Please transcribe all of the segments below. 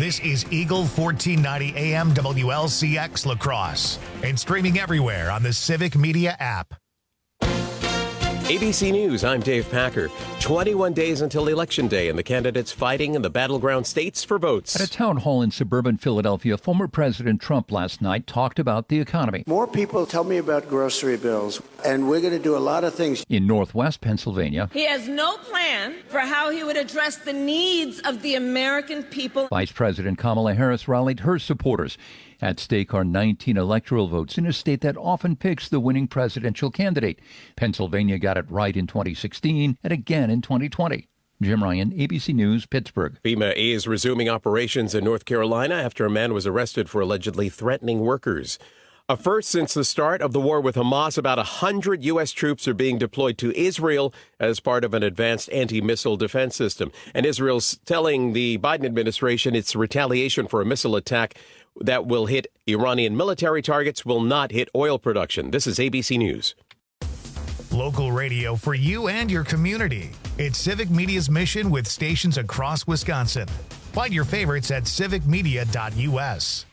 This is Eagle 1490 AM WLCX La Crosse and streaming everywhere on the Civic Media app. ABC News, I'm Dave Packer. 21 days until Election Day, and the candidates fighting in the battleground states for votes. At a town hall in suburban Philadelphia, former President Trump last night talked about the economy. More people tell me about grocery bills, and we're going to do a lot of things. In northwest Pennsylvania, he has no plan for how he would address the needs of the American people. Vice President Kamala Harris rallied her supporters. At stake are 19 electoral votes in a state that often picks the winning presidential candidate. Pennsylvania got it right in 2016 and again in 2020. Jim Ryan, ABC News, Pittsburgh. FEMA is resuming operations in North Carolina after a man was arrested for allegedly threatening workers. A first since the start of the war with Hamas, about 100 U.S. troops are being deployed to Israel as part of an advanced anti-missile defense system. And Israel's telling the Biden administration it's retaliation for a missile attack that will hit Iranian military targets, will not hit oil production. This is ABC News. Local radio for you and your community. It's Civic Media's mission with stations across Wisconsin. Find your favorites at civicmedia.us.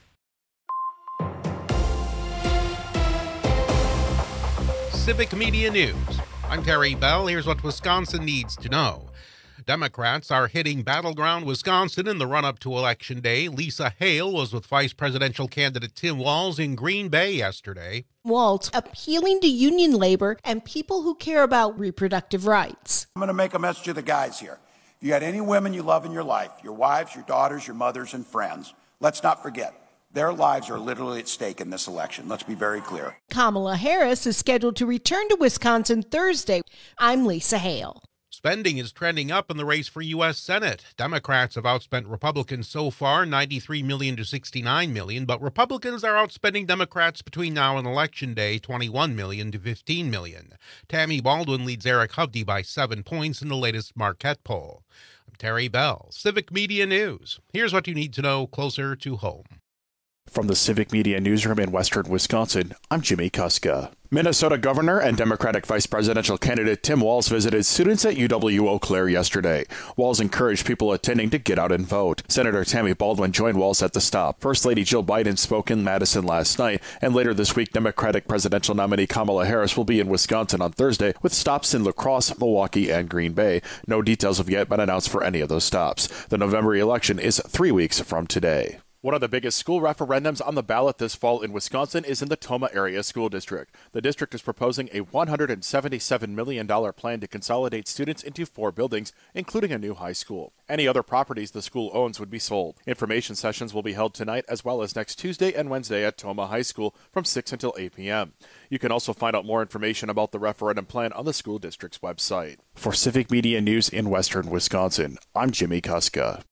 Civic Media News. I'm Terry Bell. Here's what Wisconsin needs to know. Democrats are hitting battleground Wisconsin in the run-up to Election Day. Lisa Hale was with Vice Presidential candidate Tim Walz in Green Bay yesterday. Walz appealing to union labor and people who care about reproductive rights. I'm going to make a message to the guys here. If you had any women you love in your life, your wives, your daughters, your mothers, and friends, let's not forget, their lives are literally at stake in this election. Let's be very clear. Kamala Harris is scheduled to return to Wisconsin Thursday. I'm Lisa Hale. Spending is trending up in the race for U.S. Senate. Democrats have outspent Republicans so far, $93 million to $69 million, but Republicans are outspending Democrats between now and Election Day, $21 million to $15 million. Tammy Baldwin leads Eric Hovde by 7 points in the latest Marquette poll. I'm Terry Bell, Civic Media News. Here's what you need to know closer to home. From the Civic Media Newsroom in western Wisconsin, I'm Jimmy Kuska. Minnesota Governor and Democratic Vice Presidential candidate Tim Walz visited students at UW Eau Claire yesterday. Walz encouraged people attending to get out and vote. Senator Tammy Baldwin joined Walz at the stop. First Lady Jill Biden spoke in Madison last night, and later this week, Democratic presidential nominee Kamala Harris will be in Wisconsin on Thursday with stops in La Crosse, Milwaukee, and Green Bay. No details have yet been announced for any of those stops. The November election is 3 weeks from today. One of the biggest school referendums on the ballot this fall in Wisconsin is in the Tomah Area School District. The district is proposing a $177 million plan to consolidate students into 4 buildings, including a new high school. Any other properties the school owns would be sold. Information sessions will be held tonight as well as next Tuesday and Wednesday at Tomah High School from 6 until 8 p.m. You can also find out more information about the referendum plan on the school district's website. For Civic Media News in western Wisconsin, I'm Jimmy Kuska.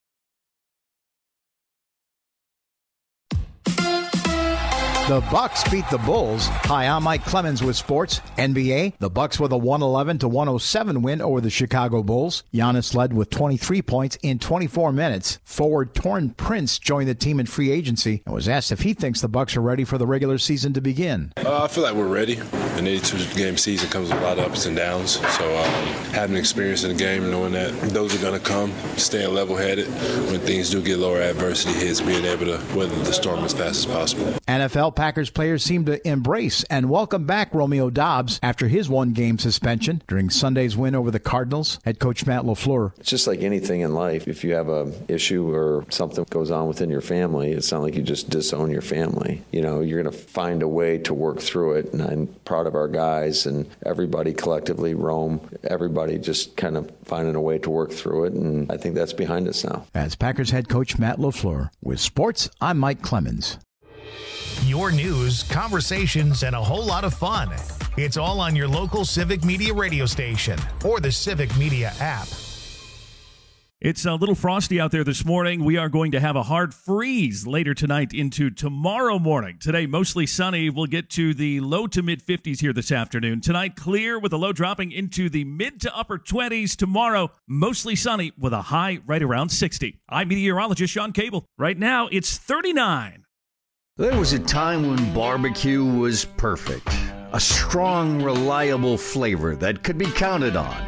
The Bucks beat the Bulls. Hi, I'm Mike Clemens with sports. NBA, the Bucks with a 111-107 win over the Chicago Bulls. Giannis led with 23 points in 24 minutes. Forward Taurean Prince joined the team in free agency and was asked if he thinks the Bucks are ready for the regular season to begin. I feel like we're ready. An 82-game season comes with a lot of ups and downs. So having experience in the game, knowing that those are going to come, staying level-headed when things do get lower, adversity hits, being able to weather the storm as fast as possible. NFL Packers players seem to embrace and welcome back Romeo Doubs after his one-game suspension during Sunday's win over the Cardinals. Head coach Matt LaFleur. It's just like anything in life. If you have an issue or something goes on within your family, it's not like you just disown your family. You know, you're going to find a way to work through it, and I'm proud of our guys and everybody collectively, Rome, everybody just kind of finding a way to work through it, and I think that's behind us now. As Packers head coach Matt LaFleur. With sports, I'm Mike Clemens. Your news, conversations, and a whole lot of fun. It's all on your local Civic Media radio station or the Civic Media app. It's a little frosty out there this morning. We are going to have a hard freeze later tonight into tomorrow morning. Today, mostly sunny. We'll get to the low to mid-50s here this afternoon. Tonight, clear with a low dropping into the mid to upper 20s. Tomorrow, mostly sunny with a high right around 60. I'm meteorologist Sean Cable. Right now, it's 39. There was a time when barbecue was perfect. A strong, reliable flavor that could be counted on.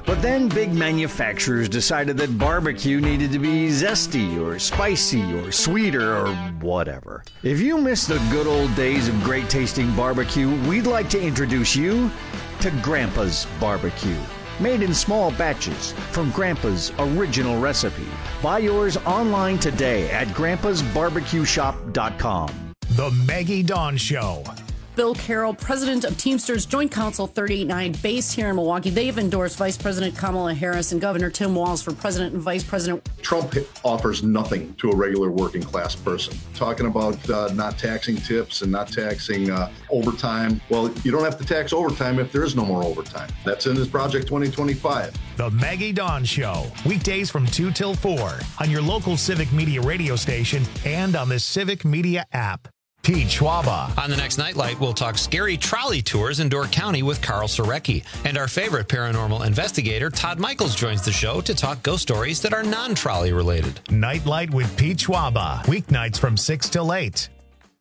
But then big manufacturers decided that barbecue needed to be zesty or spicy or sweeter or whatever. If you miss the good old days of great tasting barbecue, we'd like to introduce you to Grandpa's Barbecue. Made in small batches from Grandpa's original recipe. Buy yours online today at grandpasbarbecueshop.com. The Maggie Dawn Show. Bill Carroll, president of Teamsters Joint Council 389, based here in Milwaukee. They've endorsed Vice President Kamala Harris and Governor Tim Walz for president and vice president. Trump offers nothing to a regular working class person. Talking about not taxing tips and not taxing overtime. Well, you don't have to tax overtime if there is no more overtime. That's in his Project 2025. The Maggie Dawn Show. Weekdays from 2 till 4 on your local Civic Media radio station and on the Civic Media app. Pete Schwaba. On the next Nightlight, we'll talk scary trolley tours in Door County with Carl Sorecki. And our favorite paranormal investigator, Todd Michaels, joins the show to talk ghost stories that are non-trolley related. Nightlight with Pete Schwaba. Weeknights from 6 till 8.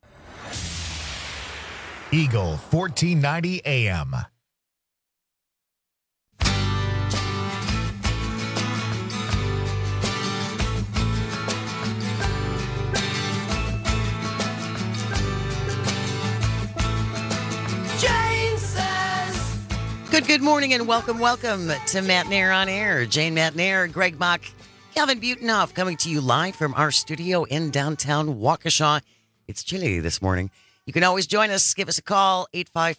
Eagle 1490 AM. Good morning and welcome to Matt Nair on Air. Jane Matt Nair, Greg Mock, Calvin Butenhoff coming to you live from our studio in downtown Waukesha. It's chilly this morning. You can always join us. Give us a call,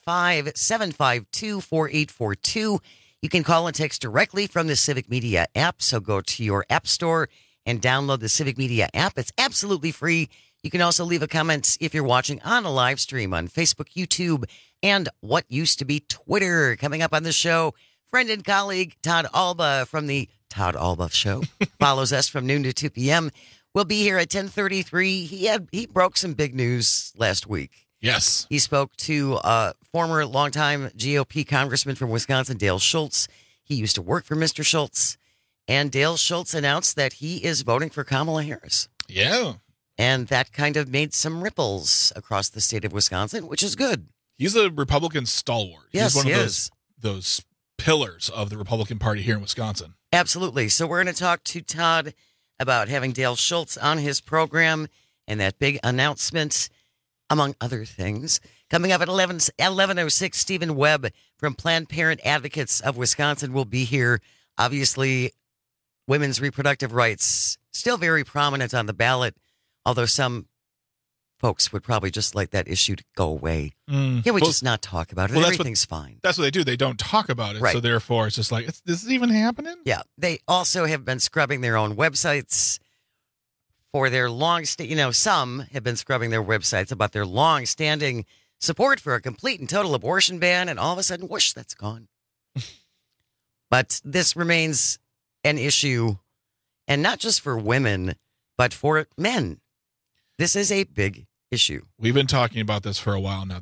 855-752-4842. You can call and text directly from the Civic Media app. So go to your app store and download the Civic Media app. It's absolutely free. You can also leave a comment if you're watching on a live stream on Facebook, YouTube, and what used to be Twitter. Coming up on the show, friend and colleague Todd Alba from the Todd Alba Show follows us from noon to 2 p.m. We'll be here at 10:33. He broke some big news last week. Yes. He spoke to former longtime GOP congressman from Wisconsin, Dale Schultz. He used to work for Mr. Schultz. And Dale Schultz announced that he is voting for Kamala Harris. Yeah. And that kind of made some ripples across the state of Wisconsin, which is good. He's a Republican stalwart. Yes, He's one he of is. those pillars of the Republican Party here in Wisconsin. Absolutely. So we're going to talk to Todd about having Dale Schultz on his program and that big announcement, among other things. Coming up at 11:06, Stephen Webb from Planned Parenthood Advocates of Wisconsin will be here. Obviously, women's reproductive rights still very prominent on the ballot, although some folks would probably just like that issue to go away. Can we just not talk about it? Everything's fine. That's what they do. They don't talk about it. Right. So therefore, it's just like, is this even happening? Yeah. They also have been scrubbing their own websites for their some have been scrubbing their websites about their long-standing support for a complete and total abortion ban, and all of a sudden, whoosh, that's gone. But this remains an issue, and not just for women, but for men. This is a big issue. We've been talking about this for a while now.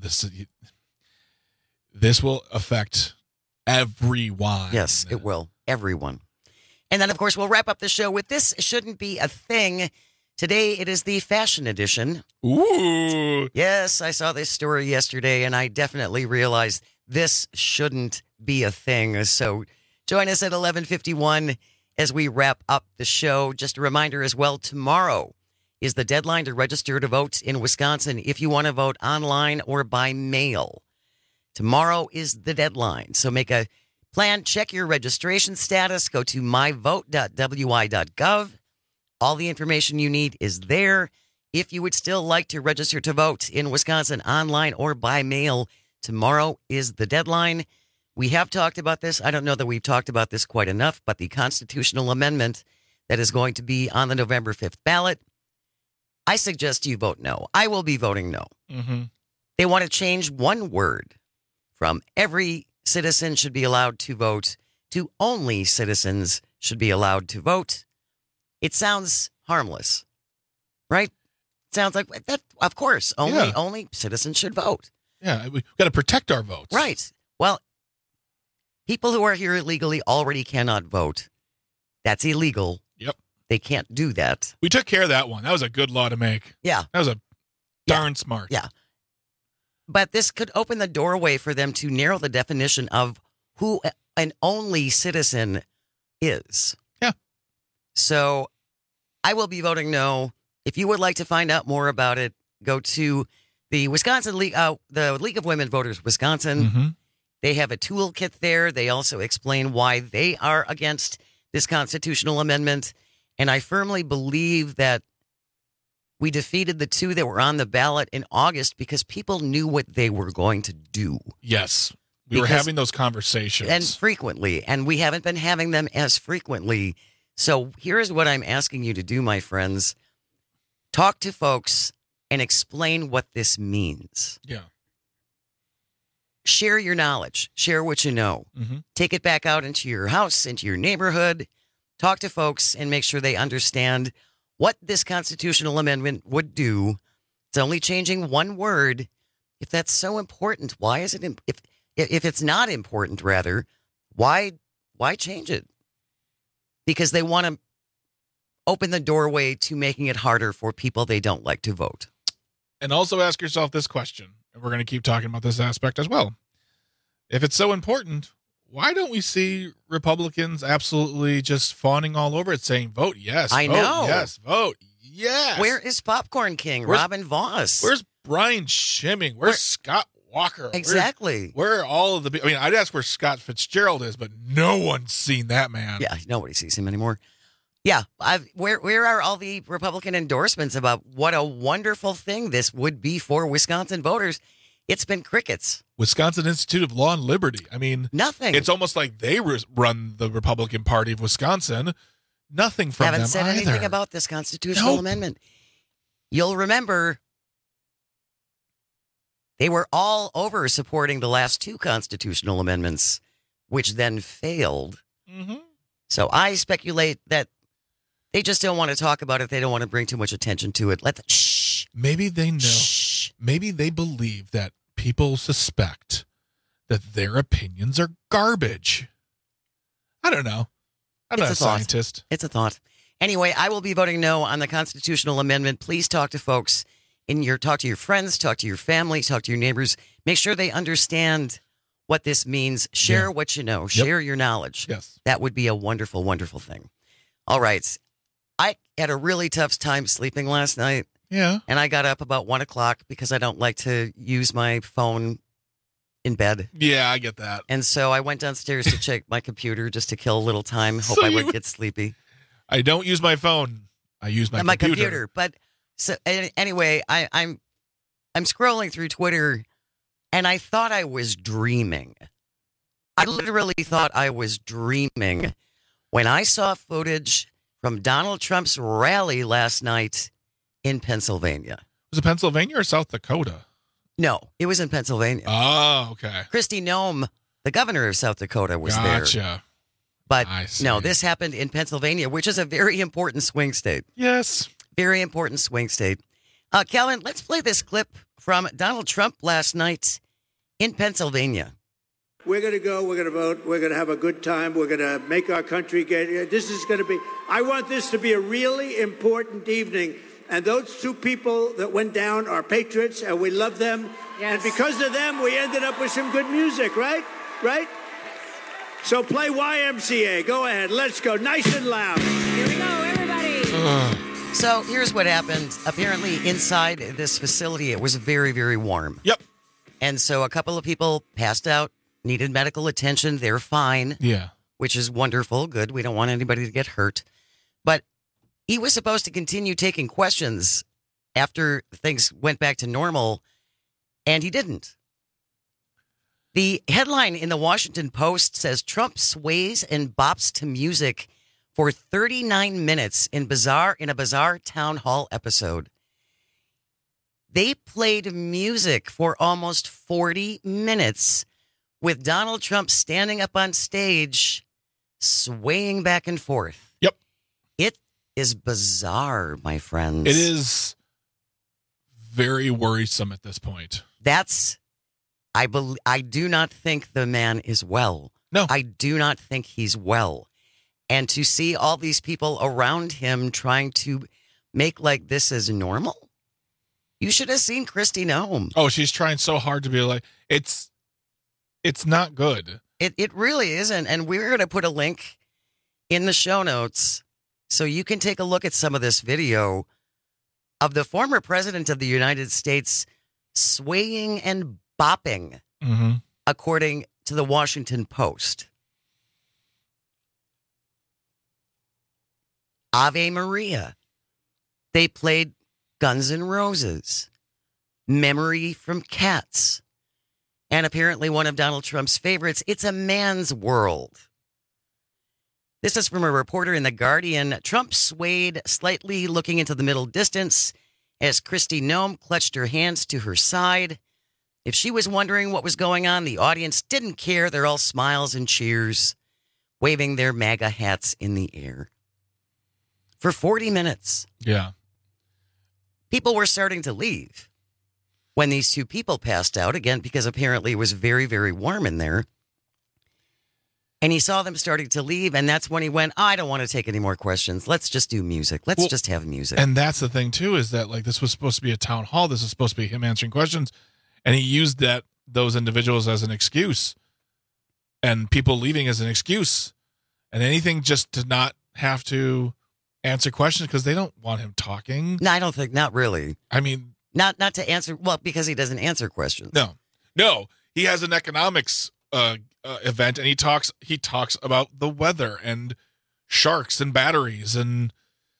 This will affect everyone. Yes, it will. Everyone. And then, of course, we'll wrap up the show with This Shouldn't Be a Thing. Today, it is the fashion edition. Ooh. Yes, I saw this story yesterday, and I definitely realized this shouldn't be a thing. So join us at 11:51 as we wrap up the show. Just a reminder as well, tomorrow is the deadline to register to vote in Wisconsin if you want to vote online or by mail. Tomorrow is the deadline. So make a plan, check your registration status, go to myvote.wi.gov. All the information you need is there. If you would still like to register to vote in Wisconsin online or by mail, tomorrow is the deadline. We have talked about this. I don't know that we've talked about this quite enough, but the constitutional amendment that is going to be on the November 5th ballot, I suggest you vote no. I will be voting no. Mm-hmm. They want to change one word from every citizen should be allowed to vote to only citizens should be allowed to vote. It sounds harmless, right? It sounds like that. Of course, only citizens should vote. Yeah, we've got to protect our votes. Right. Well, people who are here illegally already cannot vote. That's illegal. Yep. They can't do that. We took care of that one. That was a good law to make. Yeah. That was a darn smart. Yeah. But this could open the doorway for them to narrow the definition of who an only citizen is. Yeah. So I will be voting no. If you would like to find out more about it, go to the Wisconsin League, the League of Women Voters Wisconsin. Mm-hmm. They have a toolkit there. They also explain why they are against this constitutional amendment. And I firmly believe that we defeated the two that were on the ballot in August because people knew what they were going to do. Yes. We were having those conversations. And frequently. And we haven't been having them as frequently. So here's what I'm asking you to do, my friends. Talk to folks and explain what this means. Yeah. Share your knowledge. Share what you know. Mm-hmm. Take it back out into your house, into your neighborhood. Talk to folks and make sure they understand what this constitutional amendment would do. It's only changing one word. If that's so important, why is it? If it's not important, rather, why change it? Because they want to open the doorway to making it harder for people they don't like to vote. And also ask yourself this question, and we're going to keep talking about this aspect as well. If it's so important, why don't we see Republicans absolutely just fawning all over it, saying, vote yes, I vote know. yes, vote yes. Where is Popcorn King, Robin Voss? Where's Brian Schimming? Where's Scott Walker? Exactly. Where are all of the... I mean, I'd ask where Scott Fitzgerald is, but no one's seen that man. Yeah, nobody sees him anymore. Yeah, where are all the Republican endorsements about what a wonderful thing this would be for Wisconsin voters? It's been crickets. Wisconsin Institute of Law and Liberty. I mean, nothing. It's almost like they run the Republican Party of Wisconsin. Nothing from them Haven't said either. anything about this constitutional amendment. You'll remember they were all over supporting the last two constitutional amendments, which then failed. Mm-hmm. So I speculate that they just don't want to talk about it. They don't want to bring too much attention to it. Shh. Maybe they know. Shh. Maybe they believe that people suspect that their opinions are garbage. I don't know. I'm not a scientist. It's a thought. Anyway, I will be voting no on the constitutional amendment. Please talk to folks talk to your friends, talk to your family, talk to your neighbors. Make sure they understand what this means. Share what you know. Share your knowledge. Yes. That would be a wonderful, wonderful thing. All right. I had a really tough time sleeping last night. Yeah. And I got up about 1 o'clock because I don't like to use my phone in bed. Yeah, I get that. And so I went downstairs to check my computer just to kill a little time. Hope I would get sleepy. I don't use my phone. I use my computer. But so anyway, I'm scrolling through Twitter and I thought I was dreaming. I literally thought I was dreaming when I saw footage from Donald Trump's rally last night in Pennsylvania. Was it Pennsylvania or South Dakota? No, it was in Pennsylvania. Oh, okay. Kristi Noem, the governor of South Dakota, was there. Gotcha. But no, this happened in Pennsylvania, which is a very important swing state. Yes. Very important swing state. Calvin, let's play this clip from Donald Trump last night in Pennsylvania. We're going to go. We're going to vote. We're going to have a good time. We're going to make our country get. This is going to be. I want this to be a really important evening. And those two people that went down are patriots, and we love them. Yes. And because of them, we ended up with some good music, right? Right? So play YMCA. Go ahead. Let's go. Nice and loud. Here we go, everybody. So here's what happened. Apparently, inside this facility, it was very, very warm. Yep. And so a couple of people passed out, needed medical attention. They're fine. Yeah. Which is wonderful. Good. We don't want anybody to get hurt. But he was supposed to continue taking questions after things went back to normal, and he didn't. The headline in the Washington Post says Trump sways and bops to music for 39 minutes in a bizarre town hall episode. They played music for almost 40 minutes with Donald Trump standing up on stage, swaying back and forth. Yep. It is bizarre, my friends. It is very worrisome at this point. I do not think the man is well. No. I do not think he's well. And to see all these people around him trying to make like this is normal. You should have seen Kristi Noem. Oh, she's trying so hard to be like, it's not good. It really isn't. And we're going to put a link in the show notes so you can take a look at some of this video of the former president of the United States swaying and bopping, according to the Washington Post. Ave Maria. They played Guns N' Roses, Memory from Cats, and apparently one of Donald Trump's favorites, It's a Man's World. This is from a reporter in The Guardian. Trump swayed slightly, looking into the middle distance as Kristi Noem clutched her hands to her side. If she was wondering what was going on, the audience didn't care. They're all smiles and cheers, waving their MAGA hats in the air. For 40 minutes. Yeah. People were starting to leave when these two people passed out, again, because apparently it was very, very warm in there. And he saw them starting to leave, and that's when he went, I don't want to take any more questions. Let's just do music. Let's just have music. And that's the thing, too, is that like this was supposed to be a town hall. This is supposed to be him answering questions. And he used those individuals as an excuse and people leaving as an excuse and anything just to not have to answer questions because they don't want him talking. No, I don't think, not really. I mean, not to answer, well, because he doesn't answer questions. No, he has an economics event and he talks about the weather and sharks and batteries and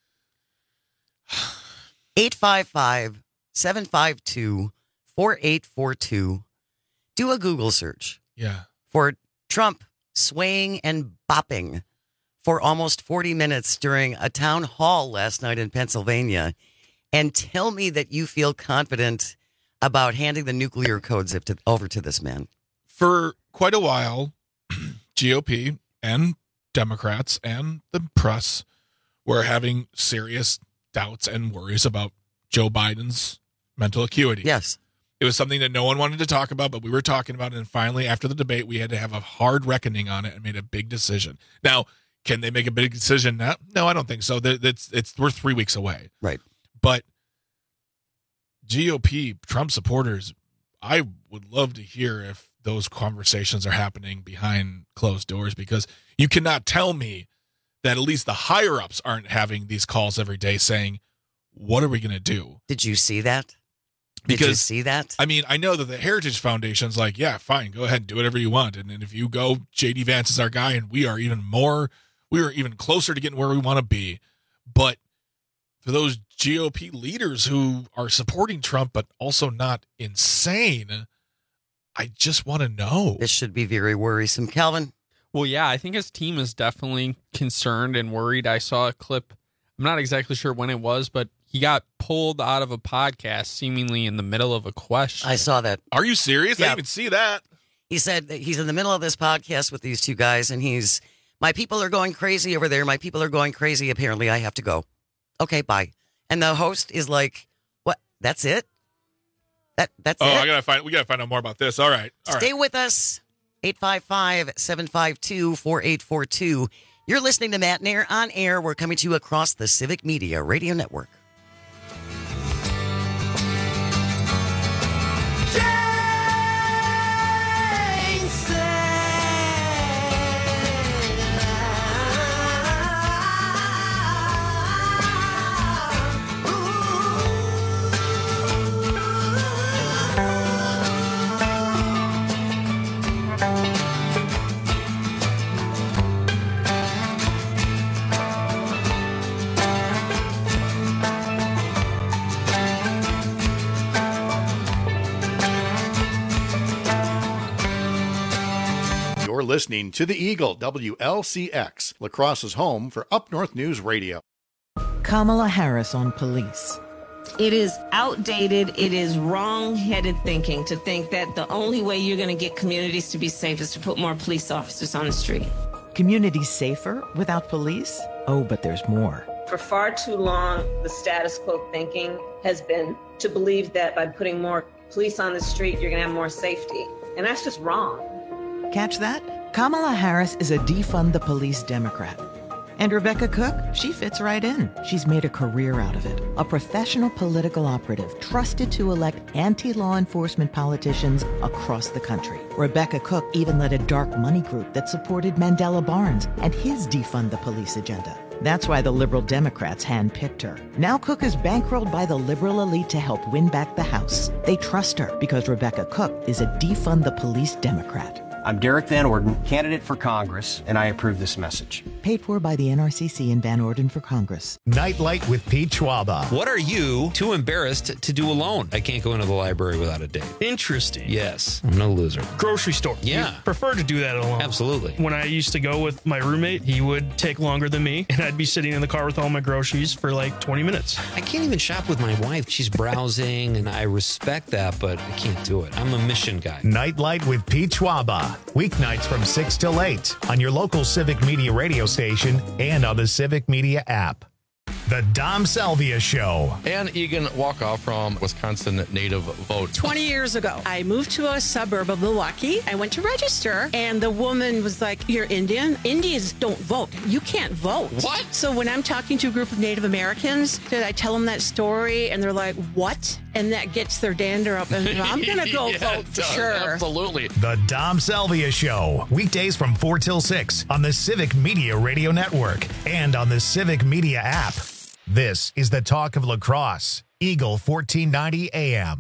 855-752-4842. Do a Google search. Yeah. For Trump swaying and bopping for almost 40 minutes during a town hall last night in Pennsylvania, and tell me that you feel confident about handing the nuclear codes over to this man. For quite a while, GOP and Democrats and the press were having serious doubts and worries about Joe Biden's mental acuity. Yes. It was something that no one wanted to talk about, but we were talking about it. And finally, after the debate, we had to have a hard reckoning on it and made a big decision. Now, can they make a big decision now? No, I don't think so. We're 3 weeks away. Right. But GOP, Trump supporters, I would love to hear if those conversations are happening behind closed doors, because you cannot tell me that at least the higher ups aren't having these calls every day saying, what are we going to do? Did you see that? Did you see that? I mean, I know that the Heritage Foundation's like, yeah, fine, go ahead and do whatever you want. And if you go, J.D. Vance is our guy, and we are even closer to getting where we want to be. But for those GOP leaders who are supporting Trump but also not insane, I just want to know. This should be very worrisome. Calvin? Well, yeah, I think his team is definitely concerned and worried. I saw a clip. I'm not exactly sure when it was, but he got pulled out of a podcast seemingly in the middle of a question. I saw that. Are you serious? Yeah. I didn't even see that. He said that he's in the middle of this podcast with these two guys, and my people are going crazy over there. My people are going crazy. Apparently, I have to go. Okay, bye. And the host is like, what? That's it? That's it? We gotta find out more about this. All right. Stay with us. 855-752-4842. You're listening to Matt and Air on air. We're coming to you across the Civic Media Radio Network. You're listening to the Eagle, WLCX, La Crosse's home for Up North News Radio. Kamala Harris on police. It is outdated. It is wrong-headed thinking to think that the only way you're going to get communities to be safe is to put more police officers on the street. Communities safer without police? Oh, but there's more. For far too long, the status quo thinking has been to believe that by putting more police on the street, you're going to have more safety. And that's just wrong. Catch that? Kamala Harris is a defund the police Democrat. And Rebecca Cook, she fits right in. She's made a career out of it. A professional political operative trusted to elect anti-law enforcement politicians across the country. Rebecca Cook even led a dark money group that supported Mandela Barnes and his defund the police agenda. That's why the liberal Democrats handpicked her. Now Cook is bankrolled by the liberal elite to help win back the House. They trust her because Rebecca Cook is a defund the police Democrat. I'm Derek Van Orden, candidate for Congress, and I approve this message. Paid for by the NRCC in Van Orden for Congress. Nightlight with Pete Schwaba. What are you too embarrassed to do alone? I can't go into the library without a date. Interesting. Yes, I'm no loser. Grocery store. Yeah. You prefer to do that alone. Absolutely. When I used to go with my roommate, he would take longer than me, and I'd be sitting in the car with all my groceries for like 20 minutes. I can't even shop with my wife. She's browsing, and I respect that, but I can't do it. I'm a mission guy. Nightlight with Pete Schwaba. Weeknights from 6 till 8 on your local Civic Media radio station and on the Civic Media app. The Dom Salvia Show. Ann Egan Walkoff from Wisconsin Native Vote. 20 years ago, I moved to a suburb of Milwaukee. I went to register, and the woman was like, "You're Indian? Indians don't vote. You can't vote." What? So when I'm talking to a group of Native Americans, did I tell them that story? And they're like, "What?" And that gets their dander up, and I'm going to go vote for sure. Absolutely. The Dom Salvia Show. Weekdays from 4 till 6 on the Civic Media Radio Network and on the Civic Media app. This is the talk of La Crosse. Eagle 1490 AM.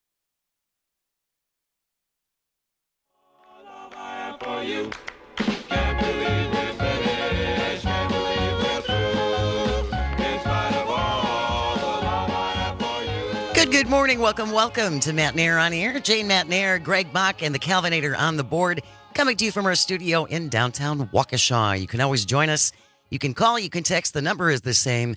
Good morning. Welcome to Matt Nair on Air. Jane Matt Nair, Greg Bach, and the Calvinator on the board. Coming to you from our studio in downtown Waukesha. You can always join us. You can call, you can text. The number is the same.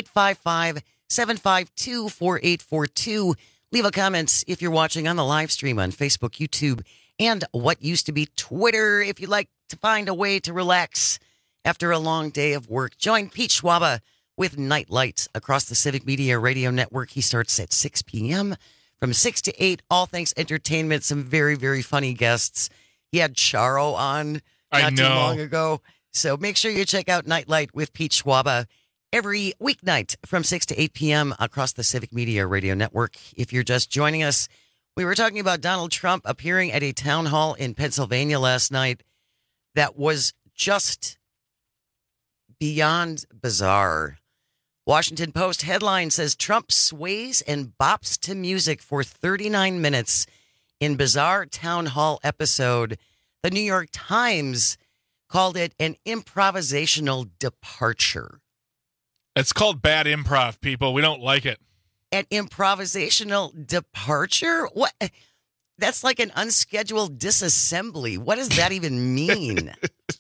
855-752-4842. Leave a comment if you're watching on the live stream on Facebook, YouTube, and what used to be Twitter. If you'd like to find a way to relax after a long day of work, join Pete Schwaba with Nightlight across the Civic Media Radio Network. He starts at 6 p.m. from 6 to 8. All things entertainment. Some very, very funny guests. He had Charo on not too long ago. So make sure you check out Nightlight with Pete Schwaba every weeknight from 6 to 8 p.m. across the Civic Media Radio Network. If you're just joining us, we were talking about Donald Trump appearing at a town hall in Pennsylvania last night that was just beyond bizarre. Washington Post headline says Trump sways and bops to music for 39 minutes in bizarre town hall episode. The New York Times called it an improvisational departure. It's called bad improv, people. We don't like it. An improvisational departure? What? That's like an unscheduled disassembly. What does that even mean?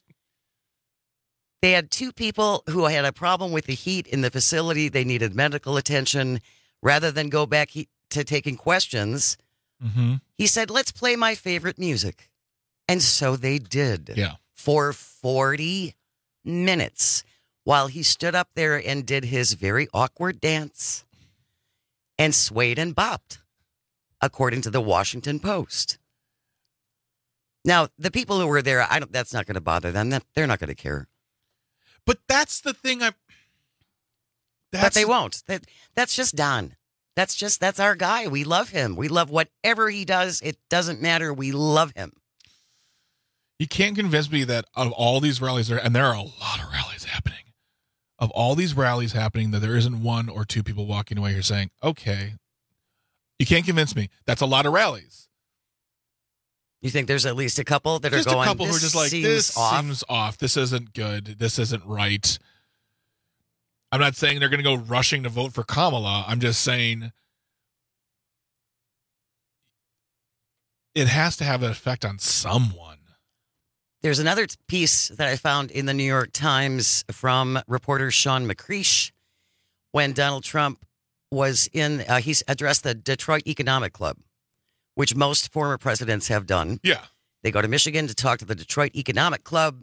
They had two people who had a problem with the heat in the facility. They needed medical attention. Rather than go back to taking questions, he said, let's play my favorite music. And so they did. Yeah. For 40 minutes. While he stood up there and did his very awkward dance and swayed and bopped, according to the Washington Post. Now, the people who were there, that's not going to bother them. They're not going to care. But that's the thing. But they won't. That's just Don. That's our guy. We love him. We love whatever he does. It doesn't matter. We love him. You can't convince me that of all these rallies, and there are a lot of rallies happening, of all these rallies happening, that there isn't one or two people walking away here saying, okay, you can't convince me. That's a lot of rallies. You think there's at least a couple that just are going, a couple who are just like, this seems off. off. This isn't good. This isn't right. I'm not saying they're going to go rushing to vote for Kamala. I'm just saying it has to have an effect on someone. There's another piece that I found in the New York Times from reporter Sean McCreish when Donald Trump was he's addressed the Detroit Economic Club, which most former presidents have done. Yeah. They go to Michigan to talk to the Detroit Economic Club.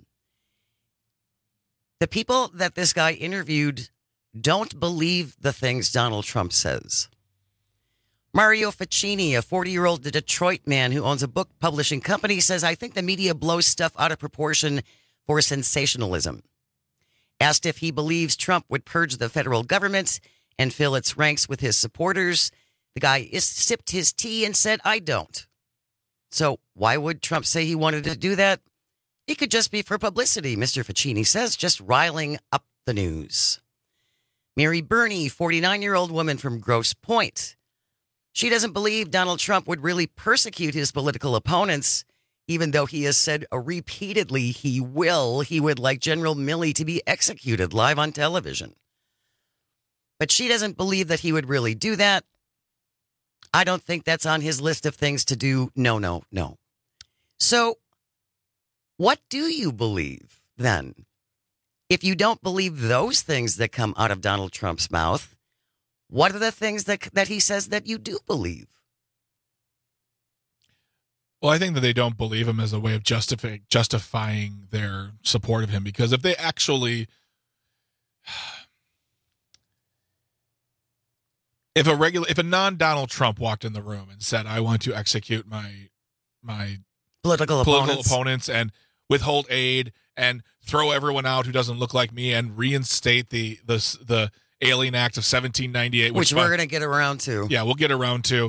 The people that this guy interviewed don't believe the things Donald Trump says. Mario Ficini, a 40-year-old Detroit man who owns a book publishing company, says, I think the media blows stuff out of proportion for sensationalism. Asked if he believes Trump would purge the federal government and fill its ranks with his supporters, the guy sipped his tea and said, I don't. So why would Trump say he wanted to do that? It could just be for publicity, Mr. Ficini says, just riling up the news. Mary Burney, 49-year-old woman from Grosse Pointe. She doesn't believe Donald Trump would really persecute his political opponents, even though he has said repeatedly he will. He would like General Milley to be executed live on television. But she doesn't believe that he would really do that. I don't think that's on his list of things to do. No. So what do you believe then? If you don't believe those things that come out of Donald Trump's mouth, what are the things that he says that you do believe? Well, I think that they don't believe him as a way of justifying their support of him, because if they actually, if a non-Donald Trump walked in the room and said, "I want to execute my political opponents and withhold aid and throw everyone out who doesn't look like me and reinstate the Alien Act of 1798," which we're going to get around to. Yeah, we'll get around to.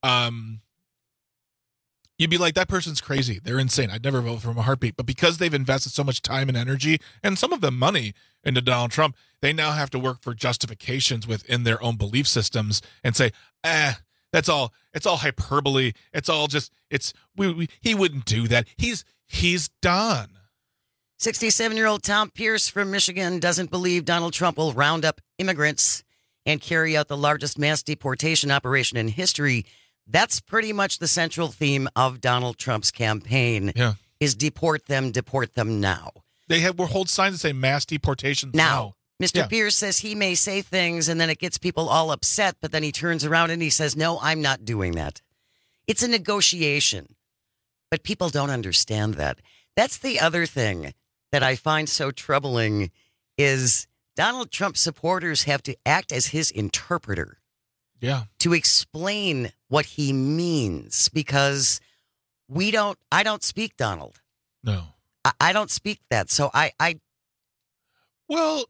You'd be like, that person's crazy. They're insane. I'd never vote for him a heartbeat. But because they've invested so much time and energy, and some of them money, into Donald Trump, they now have to work for justifications within their own belief systems and say, that's all. It's all hyperbole. It's all just. He wouldn't do that. He's done. 67-year-old Tom Pierce from Michigan doesn't believe Donald Trump will round up immigrants and carry out the largest mass deportation operation in history. That's pretty much the central theme of Donald Trump's campaign. Yeah. Is deport them now. They will hold signs that say mass deportations now. Mr. Pierce says he may say things and then it gets people all upset, but then he turns around and he says, no, I'm not doing that. It's a negotiation, but people don't understand that. That's the other thing that I find so troubling is Donald Trump supporters have to act as his interpreter. Yeah. To explain what he means, because I don't speak Donald. No. I don't speak that. So well,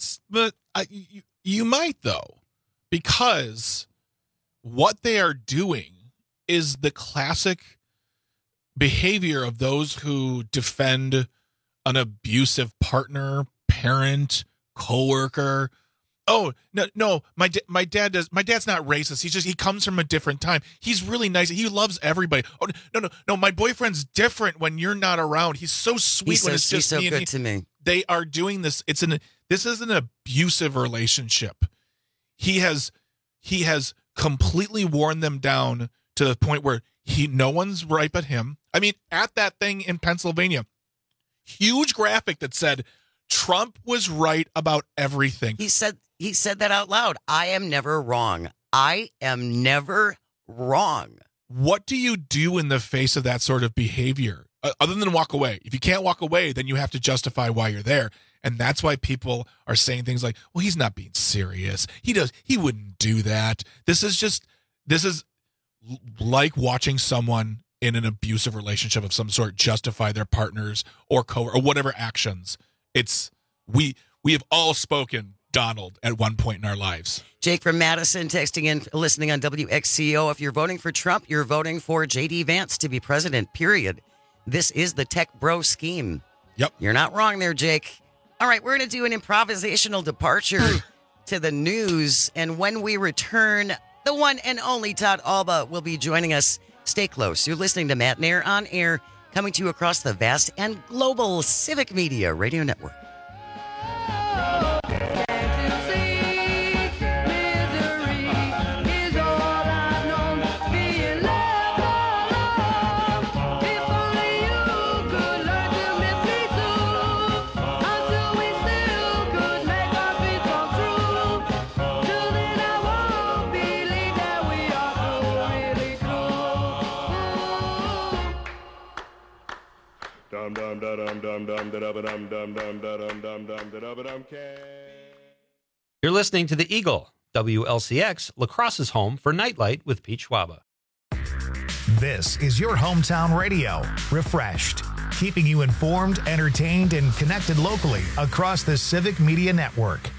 you might though, because what they are doing is the classic behavior of those who defend an abusive partner, parent, coworker. Oh, no, my dad's not racist. He comes from a different time. He's really nice. He loves everybody. Oh, no, my boyfriend's different when you're not around. He's so sweet when it's just me. He's so good to me. They are doing this. This is an abusive relationship. He has completely worn them down to the point where no one's right but him. I mean, at that thing in Pennsylvania, huge graphic that said Trump was right about everything. He said that out loud. I am never wrong. I am never wrong. What do you do in the face of that sort of behavior? Other than walk away. If you can't walk away, then you have to justify why you're there. And that's why people are saying things like, well, he's not being serious. He wouldn't do that. This is like watching someone in an abusive relationship of some sort justify their partners or or whatever actions. We have all spoken Donald at one point in our lives. Jake from Madison texting in, listening on WXCO. If you're voting for Trump, you're voting for J.D. Vance to be president, period. This is the tech bro scheme. Yep. You're not wrong there, Jake. All right, we're going to do an improvisational departure to the news. And when we return, the one and only Todd Alba will be joining us. Stay close. You're listening to Matt Nair on air, coming to you across the vast and global Civic Media Radio Network. You're listening to The Eagle, WLCX, La Crosse's home for Nightlight with Pete Schwaba. This is your hometown radio, refreshed. keeping you informed, entertained, and connected locally across the Civic Media Network.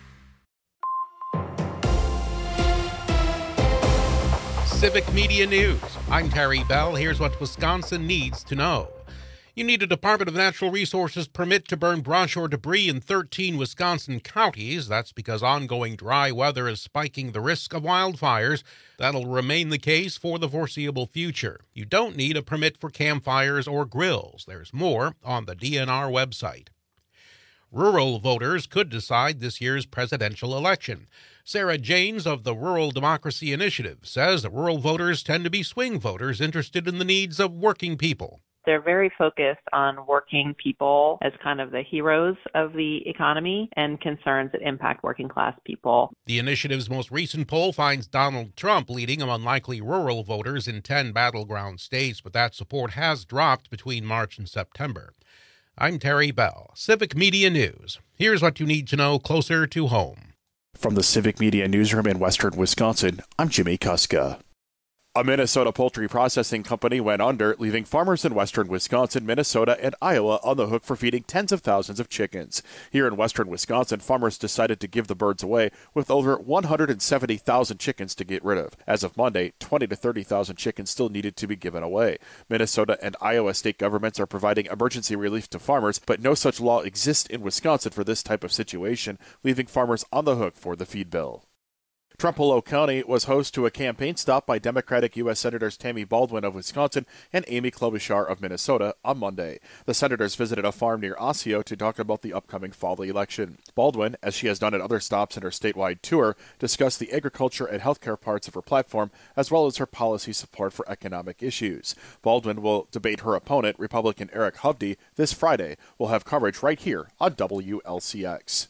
Civic Media News. I'm Terry Bell. Here's what Wisconsin needs to know. You need a Department of Natural Resources permit to burn brush or debris in 13 Wisconsin counties. That's because ongoing dry weather is spiking the risk of wildfires. That'll remain the case for the foreseeable future. You don't need a permit for campfires or grills. There's more on the DNR website. Rural voters could decide this year's presidential election. Sarah Janes of the Rural Democracy Initiative says that rural voters tend to be swing voters interested in the needs of working people. They're very focused on working people as kind of the heroes of the economy and concerns that impact working class people. The initiative's most recent poll finds Donald Trump leading among likely rural voters in 10 battleground states, but that support has dropped between March and September. I'm Terry Bell, Civic Media News. Here's what you need to know closer to home. From the Civic Media Newsroom in Western Wisconsin, I'm Jimmy Kuska. A Minnesota poultry processing company went under, leaving farmers in western Wisconsin, Minnesota, and Iowa on the hook for feeding tens of thousands of chickens. Here in western Wisconsin, farmers decided to give the birds away with over 170,000 chickens to get rid of. As of Monday, 20 to 30,000 chickens still needed to be given away. Minnesota and Iowa state governments are providing emergency relief to farmers, but no such law exists in Wisconsin for this type of situation, leaving farmers on the hook for the feed bill. Trempealeau County was host to a campaign stop by Democratic U.S. Senators Tammy Baldwin of Wisconsin and Amy Klobuchar of Minnesota on Monday. The senators visited a farm near Osseo to talk about the upcoming fall election. Baldwin, as she has done at other stops in her statewide tour, discussed the agriculture and healthcare parts of her platform, as well as her policy support for economic issues. Baldwin will debate her opponent, Republican Eric Hovde, this Friday. We'll have coverage right here on WLCX.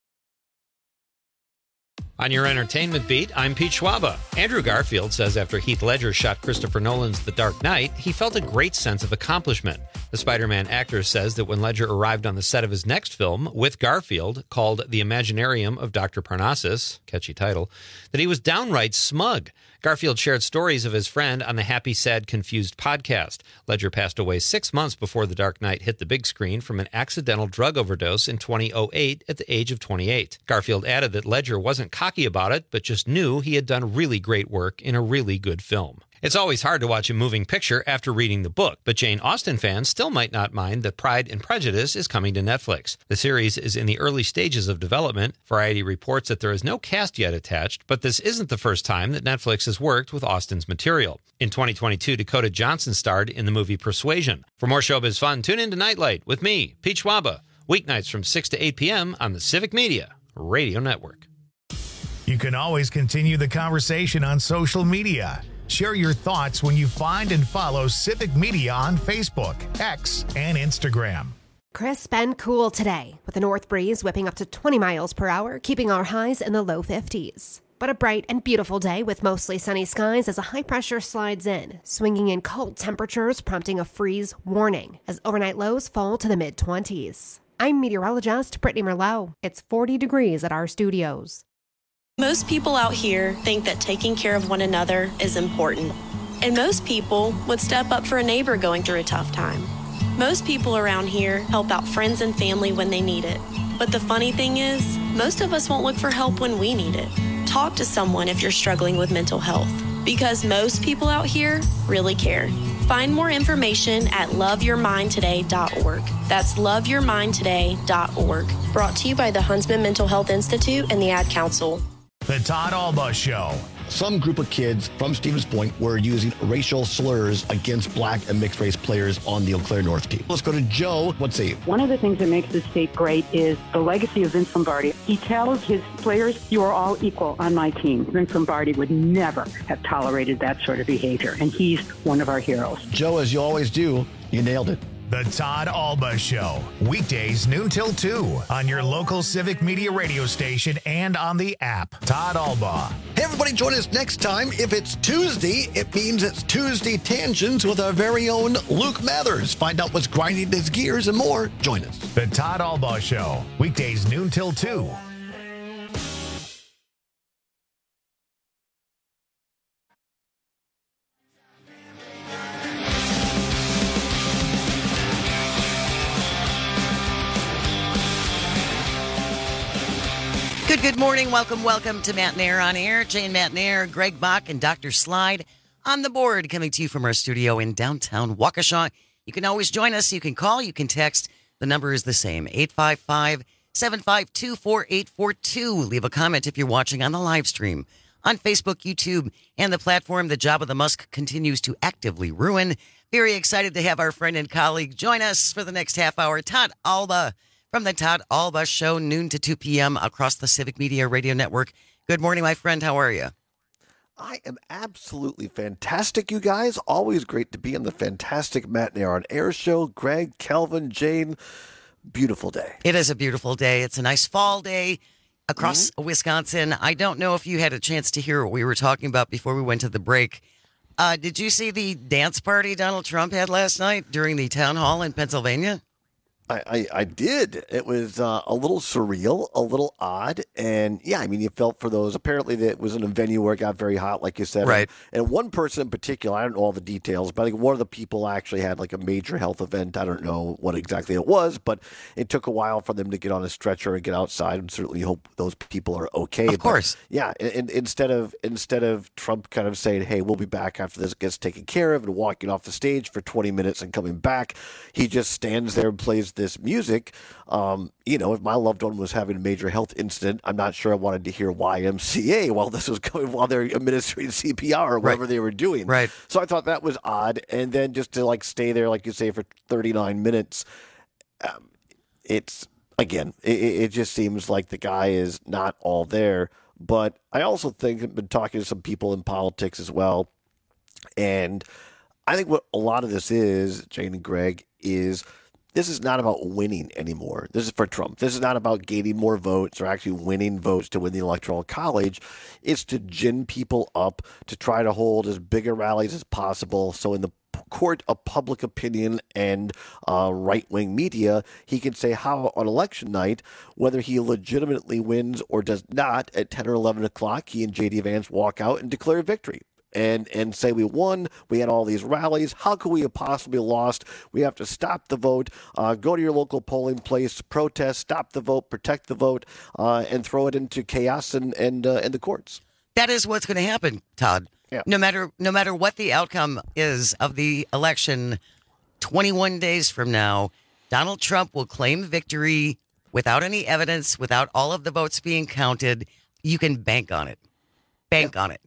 On your entertainment beat, I'm Pete Schwaba. Andrew Garfield says after Heath Ledger shot Christopher Nolan's The Dark Knight, he felt a great sense of accomplishment. The Spider-Man actor says that when Ledger arrived on the set of his next film with Garfield, called The Imaginarium of Dr. Parnassus, catchy title, that he was downright smug. Garfield shared stories of his friend on the Happy, Sad, Confused podcast. Ledger passed away 6 months before The Dark Knight hit the big screen from an accidental drug overdose in 2008 at the age of 28. Garfield added that Ledger wasn't cocky about it, but just knew he had done really great work in a really good film. It's always hard to watch a moving picture after reading the book, but Jane Austen fans still might not mind that Pride and Prejudice is coming to Netflix. The series is in the early stages of development. Variety reports that there is no cast yet attached, but this isn't the first time that Netflix has worked with Austen's material. In 2022, Dakota Johnson starred in the movie Persuasion. For more showbiz fun, tune in to Nightlight with me, Pete Schwaba, weeknights from 6 to 8 p.m. on the Civic Media Radio Network. You can always continue the conversation on social media. Share your thoughts when you find and follow Civic Media on Facebook, X, and Instagram. Crisp and cool today, with a north breeze whipping up to 20 miles per hour, keeping our highs in the low 50s. But a bright and beautiful day with mostly sunny skies as a high pressure slides in, swinging in cold temperatures, prompting a freeze warning as overnight lows fall to the mid-20s. I'm meteorologist Brittany Merlot. It's 40 degrees at our studios. Most people out here think that taking care of one another is important. And most people would step up for a neighbor going through a tough time. Most people around here help out friends and family when they need it. But the funny thing is, most of us won't look for help when we need it. Talk to someone if you're struggling with mental health, because most people out here really care. Find more information at loveyourmindtoday.org. That's loveyourmindtoday.org. Brought to you by the Huntsman Mental Health Institute and the Ad Council. The Todd Alba Show. Some group of kids from Stevens Point were using racial slurs against black and mixed race players on the Eau Claire North team. Let's go to Joe. Let's see. One of the things that makes this state great is the legacy of Vince Lombardi. He tells his players, you are all equal on my team. Vince Lombardi would never have tolerated that sort of behavior, and he's one of our heroes. Joe, as you always do, you nailed it. The Todd Alba Show, weekdays noon till 2 on your local Civic Media radio station and on the app. Todd Alba. Hey, everybody, join us next time. If it's Tuesday, it means it's Tuesday Tangents with our very own Luke Mathers. Find out what's grinding his gears and more. Join us. The Todd Alba Show, weekdays noon till 2. Good morning. Welcome to Matt Nair on Air. Jane Matt Nair, Greg Bach, and Dr. Slide on the board, coming to you from our studio in downtown Waukesha. You can always join us. You can call. You can text. The number is the same, 855-752-4842. Leave a comment if you're watching on the live stream on Facebook, YouTube, and the platform the Jabba the Musk continues to actively ruin. Very excited to have our friend and colleague join us for the next half hour, Todd Alba, from the Todd Alba Show, noon to 2 p.m. across the Civic Media Radio Network. Good morning, my friend. How are you? I am absolutely fantastic, you guys. Always great to be on the fantastic Matt Nair on Air show. Greg, Kelvin, Jane, beautiful day. It is a beautiful day. It's a nice fall day across Wisconsin. I don't know if you had a chance to hear what we were talking about before we went to the break. Did you see the dance party Donald Trump had last night during the town hall in Pennsylvania? I did. It was a little surreal, a little odd. And yeah, I mean, you felt for those. Apparently, that was in a venue where it got very hot, like you said. Right. And one person in particular, I don't know all the details, but I think one of the people actually had like a major health event. I don't know what exactly it was, but it took a while for them to get on a stretcher and get outside. And certainly hope those people are okay. Of course. But, yeah. And instead of Trump kind of saying, hey, we'll be back after this gets taken care of and walking off the stage for 20 minutes and coming back, he just stands there and plays this music. If my loved one was having a major health incident, I'm not sure I wanted to hear YMCA while this was going, while they're administering CPR or whatever they were doing. Right. So I thought that was odd. And then just to like stay there, like you say, for 39 minutes, it just seems like the guy is not all there. But I also think I've been talking to some people in politics as well. And I think what a lot of this is, Jane and Greg, is this is not about winning anymore. This is for Trump. This is not about gaining more votes or actually winning votes to win the Electoral College. It's to gin people up, to try to hold as big a rallies as possible. So in the court of public opinion and right-wing media, he can say how on election night, whether he legitimately wins or does not, at 10 or 11 o'clock, he and J.D. Vance walk out and declare victory. And say we won, we had all these rallies. How could we have possibly lost? We have to stop the vote, go to your local polling place, protest, stop the vote, protect the vote, and throw it into chaos and the courts. That is what's going to happen, Todd. Yeah. No matter what the outcome is of the election, 21 days from now, Donald Trump will claim victory without any evidence, without all of the votes being counted. You can bank on it. Bank on it.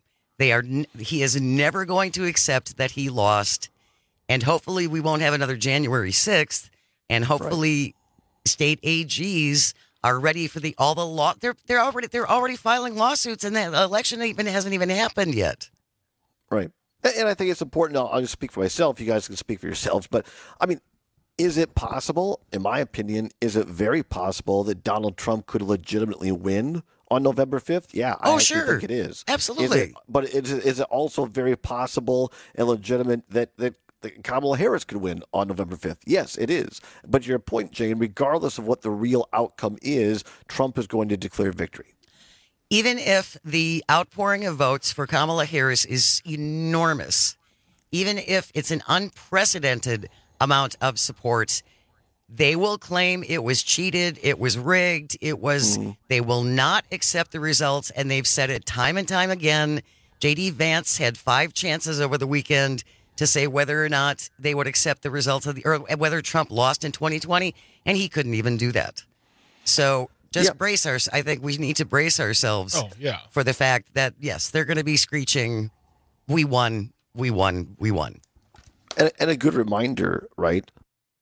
He is never going to accept that he lost, and hopefully we won't have another January 6th, and hopefully state AGs are ready for all the law. They're already filing lawsuits, and that election hasn't even happened yet. Right. And I think it's important. I'll just speak for myself. You guys can speak for yourselves. But, I mean, is it possible, in my opinion, is it very possible that Donald Trump could legitimately win on November 5th? Yeah, I actually think it is. Absolutely. But is it also very possible and legitimate that Kamala Harris could win on November 5th? Yes, it is. But your point, Jane, regardless of what the real outcome is, Trump is going to declare victory. Even if the outpouring of votes for Kamala Harris is enormous, even if it's an unprecedented amount of support, they will claim it was cheated, it was rigged, they will not accept the results, and they've said it time and time again. J.D. Vance had 5 chances over the weekend to say whether or not they would accept the results or whether Trump lost in 2020, and he couldn't even do that. So brace ourselves. I think we need to brace ourselves for the fact that, yes, they're going to be screeching, we won, we won, we won. And a good reminder, right?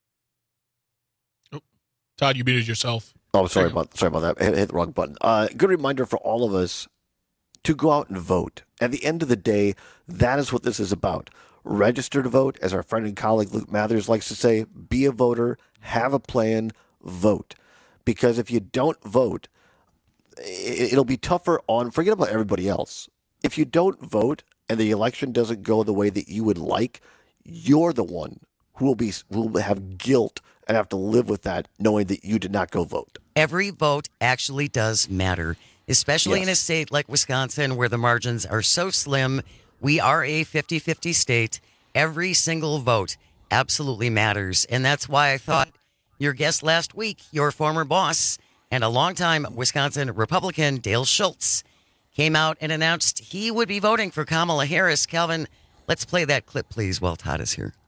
Todd, you muted yourself. Oh, sorry about that. I hit the wrong button. Good reminder for all of us to go out and vote. At the end of the day, that is what this is about. Register to vote, as our friend and colleague Luke Mathers likes to say. Be a voter, have a plan, vote. Because if you don't vote, it'll be tougher forget about everybody else. If you don't vote and the election doesn't go the way that you would like, you're the one who will have guilt and have to live with that, knowing that you did not go vote. Every vote actually does matter, especially in a state like Wisconsin where the margins are so slim. We are a 50-50 state. Every single vote absolutely matters. And that's why I thought your guest last week, your former boss, And a longtime Wisconsin Republican, Dale Schultz, came out and announced he would be voting for Kamala Harris. Calvin, let's play that clip, please, while Todd is here.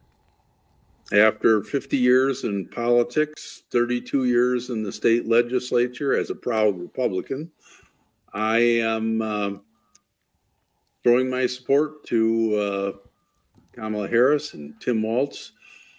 After 50 years in politics, 32 years in the state legislature as a proud Republican, I am throwing my support to Kamala Harris and Tim Walz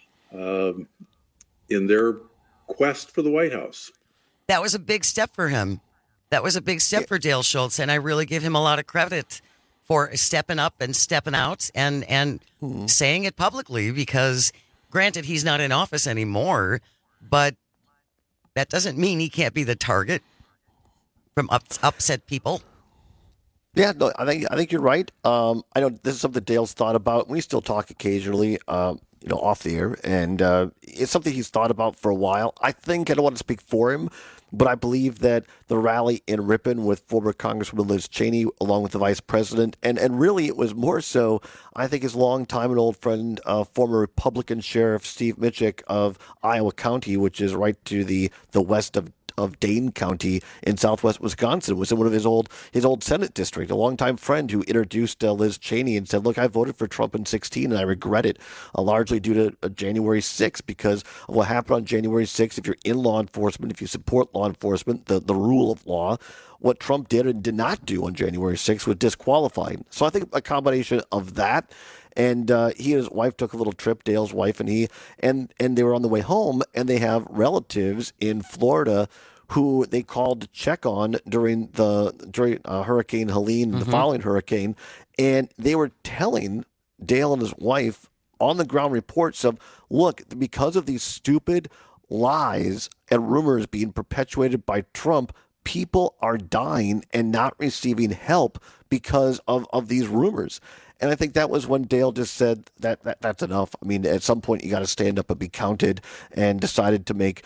in their quest for the White House. That was a big step for him. That was a big step for Dale Schultz, and I really give him a lot of credit for stepping up and stepping out and saying it publicly, because granted, he's not in office anymore, but that doesn't mean he can't be the target from upset people. Yeah, no, I think you're right. I know this is something Dale's thought about. We still talk occasionally, off the air, and it's something he's thought about for a while. I don't want to speak for him, but I believe that the rally in Ripon with former Congresswoman Liz Cheney, along with the vice president, and really it was more so, I think, his longtime and old friend, former Republican Sheriff Steve Mitchick of Iowa County, which is right to the west of Dane County in southwest Wisconsin, was in one of his old Senate district, a longtime friend who introduced Liz Cheney and said, look, I voted for Trump in 2016 and I regret it, largely due to January 6th, because of what happened on January 6th. If you're in law enforcement, if you support law enforcement, the rule of law, what Trump did and did not do on January 6th was disqualifying. So I think a combination of that, and he and his wife took a little trip, Dale's wife and he, and they were on the way home, and they have relatives in Florida who they called to check on during Hurricane Helene, the following hurricane, and they were telling Dale and his wife on the ground reports of, look, because of these stupid lies and rumors being perpetuated by Trump, people are dying and not receiving help because of these rumors. And I think that was when Dale just said that's enough. I mean, at some point you got to stand up and be counted, and decided to make,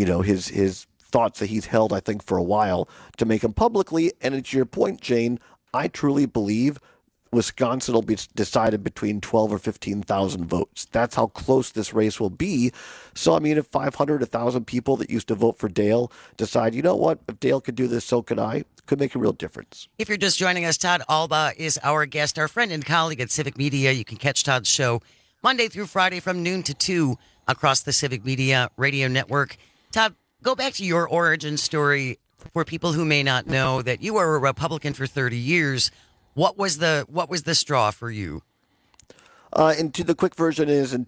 his thoughts that he's held, I think, for a while, to make them publicly. And to your point, Jane, I truly believe Wisconsin will be decided between 12 or 15,000 votes. That's how close this race will be. So, I mean, if 500, 1,000 people that used to vote for Dale decide, you know what, if Dale could do this, so could I, it could make a real difference. If you're just joining us, Todd Alba is our guest, our friend and colleague at Civic Media. You can catch Todd's show Monday through Friday from noon to 2 across the Civic Media radio network. Todd, go back to your origin story for people who may not know that you were a Republican for 30 years. What was the straw for you? And the quick version is in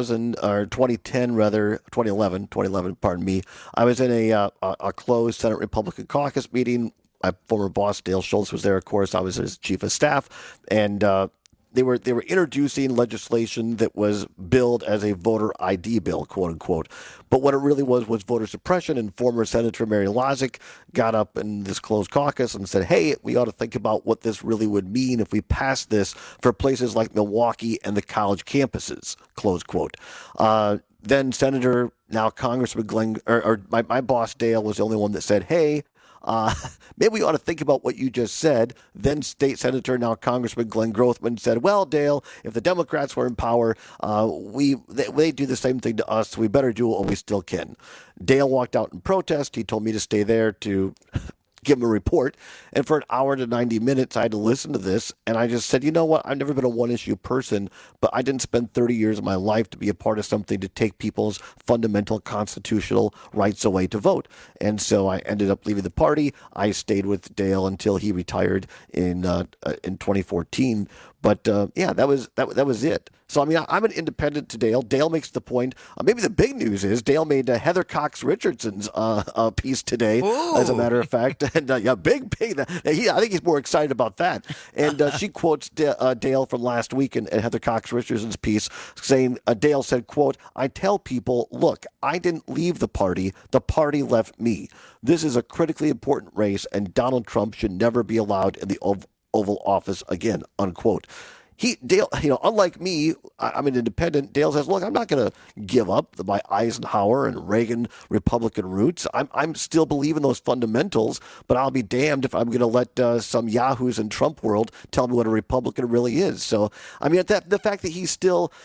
2011, pardon me. I was in a closed Senate Republican caucus meeting. My former boss, Dale Schultz, was there, of course. I was his chief of staff, and they were introducing legislation that was billed as a voter ID bill, quote unquote. But what it really was voter suppression. And former Senator Mary Lozick got up in this closed caucus and said, hey, we ought to think about what this really would mean if we passed this for places like Milwaukee and the college campuses, close quote. Then Senator, now Congressman Glenn, or my boss Dale, was the only one that said, hey, maybe we ought to think about what you just said. Then State Senator, now Congressman Glenn Grothman, said, well, Dale, if the Democrats were in power, they do the same thing to us, so we better do it while we still can. Dale walked out in protest. He told me to stay there to give him a report. And for an hour to 90 minutes, I had to listen to this. And I just said, you know what? I've never been a one-issue person, but I didn't spend 30 years of my life to be a part of something to take people's fundamental constitutional rights away to vote. And so I ended up leaving the party. I stayed with Dale until he retired in 2014. But yeah, that was it. So, I mean, I'm an independent to Dale. Dale makes the point. Maybe the big news is Dale made Heather Cox Richardson's piece today, as a matter of fact. And yeah, big. I think he's more excited about that. And she quotes Dale from last week in Heather Cox Richardson's piece, saying, Dale said, quote, I tell people, look, I didn't leave the party party left me. This is a critically important race, and Donald Trump should never be allowed in the Oval Office again, unquote. Dale, unlike me, I'm an independent. Dale says, look, I'm not going to give up my Eisenhower and Reagan Republican roots. I'm still believing those fundamentals, but I'll be damned if I'm going to let some yahoos in Trump world tell me what a Republican really is. So, I mean, the fact that he's still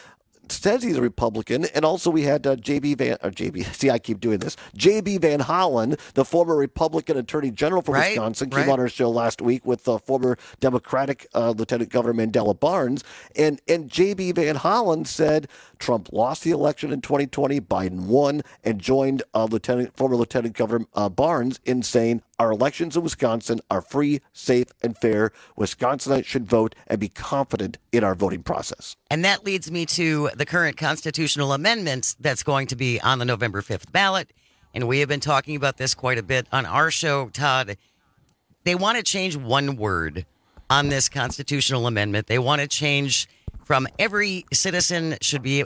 says he's a Republican, and also we had JB Van Hollen, the former Republican Attorney General for Wisconsin, came on our show last week with former Democratic Lieutenant Governor Mandela Barnes, and JB Van Hollen said Trump lost the election in 2020, Biden won, and joined former Lieutenant Governor Barnes in saying our elections in Wisconsin are free, safe, and fair. Wisconsinites should vote and be confident in our voting process. And that leads me to the current constitutional amendment that's going to be on the November 5th ballot. And we have been talking about this quite a bit on our show, Todd. They want to change one word on this constitutional amendment. They want to change from every U.S. citizen should be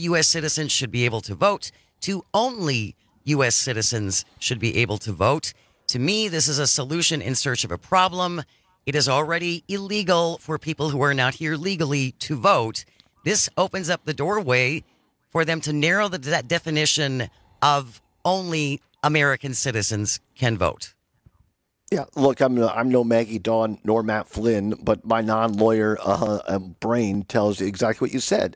able to vote to only U.S. citizens should be able to vote. To me, this is a solution in search of a problem. It is already illegal for people who are not here legally to vote. This opens up the doorway for them to narrow that definition of only American citizens can vote. Yeah, look, I'm no Maggie Dawn nor Matt Flynn, but my non-lawyer brain tells you exactly what you said.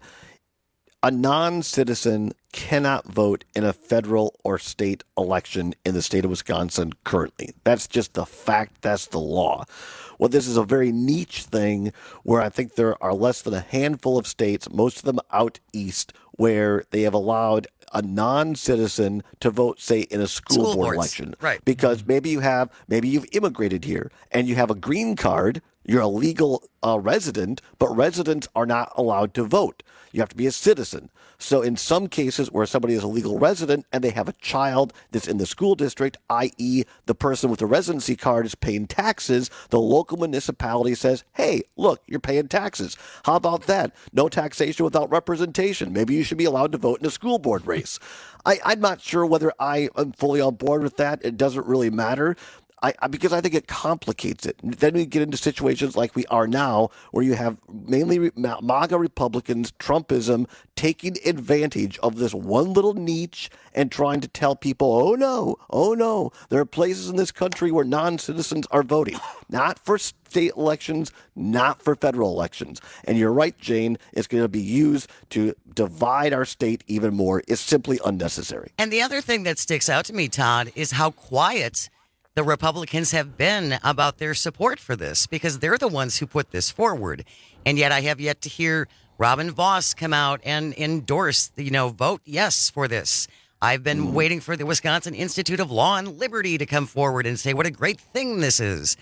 A non-citizen cannot vote in a federal or state election in the state of Wisconsin currently. That's just the fact. That's the law. Well, this is a very niche thing where I think there are less than a handful of states, most of them out east, where they have allowed a non-citizen to vote, say, in a school board election. Right. Because maybe you've immigrated here and you have a green card, you're a legal resident, but residents are not allowed to vote. You have to be a citizen. So in some cases where somebody is a legal resident and they have a child that's in the school district, i.e. the person with the residency card is paying taxes, the local municipality says, hey, look, you're paying taxes. How about that? No taxation without representation. Maybe you should be allowed to vote in a school board race. I'm not sure whether I am fully on board with that. It doesn't really matter. Because I think it complicates it. Then we get into situations like we are now, where you have mainly MAGA Republicans, Trumpism, taking advantage of this one little niche and trying to tell people, oh no, there are places in this country where non-citizens are voting. Not for state elections, not for federal elections. And you're right, Jane, it's going to be used to divide our state even more. It's simply unnecessary. And the other thing that sticks out to me, Todd, is how quiet the Republicans have been about their support for this, because they're the ones who put this forward. And yet I have yet to hear Robin Vos come out and endorse, vote yes for this. I've been waiting for the Wisconsin Institute of Law and Liberty to come forward and say what a great thing this is.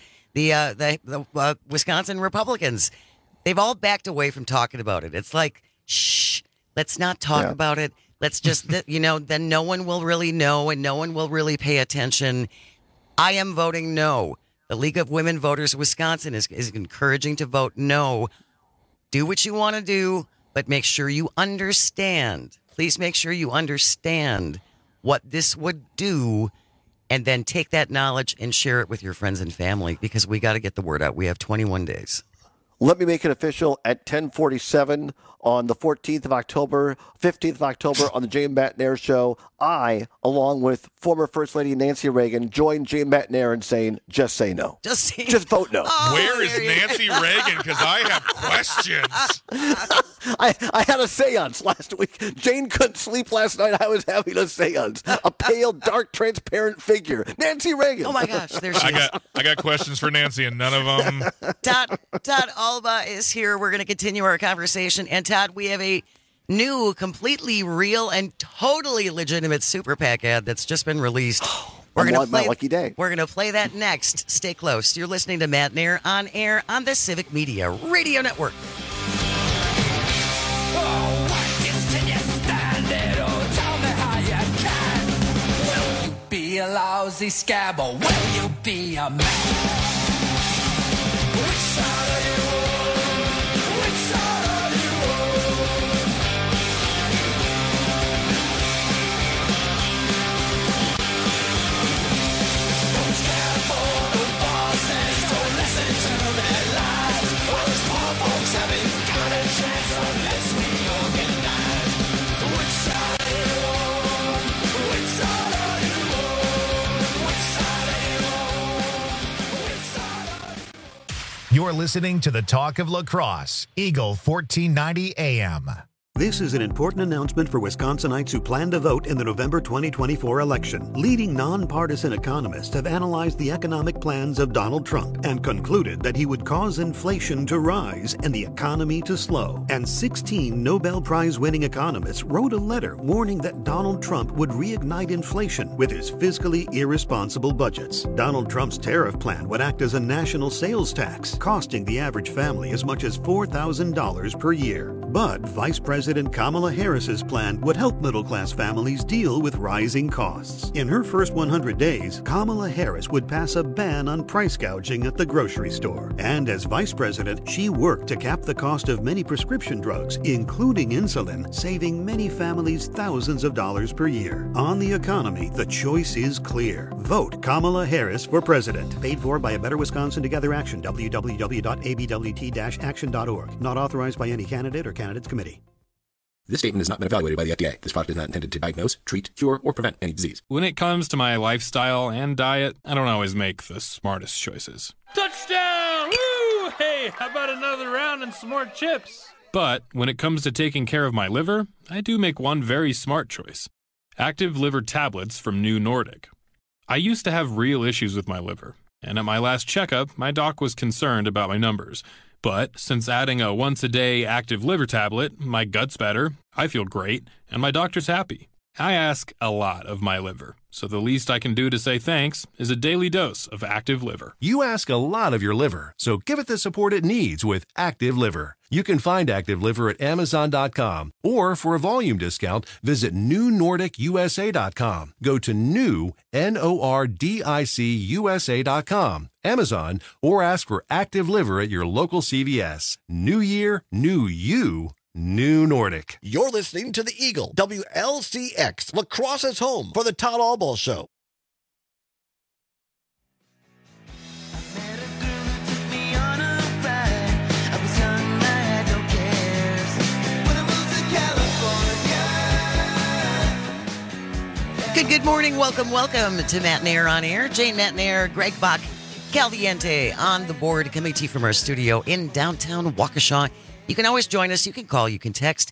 The Wisconsin Republicans, they've all backed away from talking about it. It's like, shh, let's not talk about it. Let's just, then no one will really know and no one will really pay attention. I am voting no. The League of Women Voters of Wisconsin is encouraging to vote no. Do what you want to do, but make sure you understand. Please make sure you understand what this would do, and then take that knowledge and share it with your friends and family, because we got to get the word out. We have 21 days. Let me make it official at 10:47 on the 14th of October, 15th of October on the Jane McNair Show. I, along with former First Lady Nancy Reagan, joined Jane McNair in saying, just say no. Just vote no. Where is Nancy Reagan? Because I have questions. I had a seance last week. Jane couldn't sleep last night. I was having a seance. A pale, dark, transparent figure. Nancy Reagan. Oh, my gosh. There she is. I got questions for Nancy, and none of them. Todd Alba is here. We're going to continue our conversation. And Todd, we have a new, completely real and totally legitimate Super PAC ad that's just been released. We're going to play my lucky day. We're going to play that next. Stay close. You're listening to Matt Nair on air on the Civic Media Radio Network. Be a lousy scab, or will you be a man? Which side are you on? Which side are you on? Don't stand for the bosses, don't listen to their lies. All these poor folks haven't got a chance unless we organize. Which side are you on? Which side are you on? Which side are you on? Which side are you on? You're listening to the Talk of La Crosse, Eagle 1490 AM. This is an important announcement for Wisconsinites who plan to vote in the November 2024 election. Leading nonpartisan economists have analyzed the economic plans of Donald Trump and concluded that he would cause inflation to rise and the economy to slow. And 16 Nobel Prize-winning economists wrote a letter warning that Donald Trump would reignite inflation with his fiscally irresponsible budgets. Donald Trump's tariff plan would act as a national sales tax, costing the average family as much as $4,000 per year. But Vice President Kamala Harris's plan would help middle-class families deal with rising costs. In her first 100 days, Kamala Harris would pass a ban on price gouging at the grocery store. And as vice president, she worked to cap the cost of many prescription drugs, including insulin, saving many families thousands of dollars per year. On the economy, the choice is clear. Vote Kamala Harris for president. Paid for by A Better Wisconsin Together Action, www.abwt-action.org. Not authorized by any candidate or candidates committee. This statement has not been evaluated by the FDA. This product is not intended to diagnose, treat, cure, or prevent any disease. When it comes to my lifestyle and diet, I don't always make the smartest choices. Touchdown! Woo! Hey, how about another round and some more chips? But when it comes to taking care of my liver, I do make one very smart choice. Active liver tablets from New Nordic. I used to have real issues with my liver, and at my last checkup, my doc was concerned about my numbers. But since adding a once-a-day active liver tablet, my gut's better, I feel great, and my doctor's happy. I ask a lot of my liver, so the least I can do to say thanks is a daily dose of Active Liver. You ask a lot of your liver, so give it the support it needs with Active Liver. You can find Active Liver at Amazon.com, or for a volume discount, visit NewNordicUSA.com. Go to NewNordicUSA.com, Amazon, or ask for Active Liver at your local CVS. New year, new you. New Nordic. You're listening to the Eagle, WLCX, Lacrosse's home for the Todd Albaugh Show. Good morning. Welcome to Matt Nair on Air. Jane Matt Nair, Greg Bach, Caliente on the board, coming to you from our studio in downtown Waukesha. You can always join us. You can call. You can text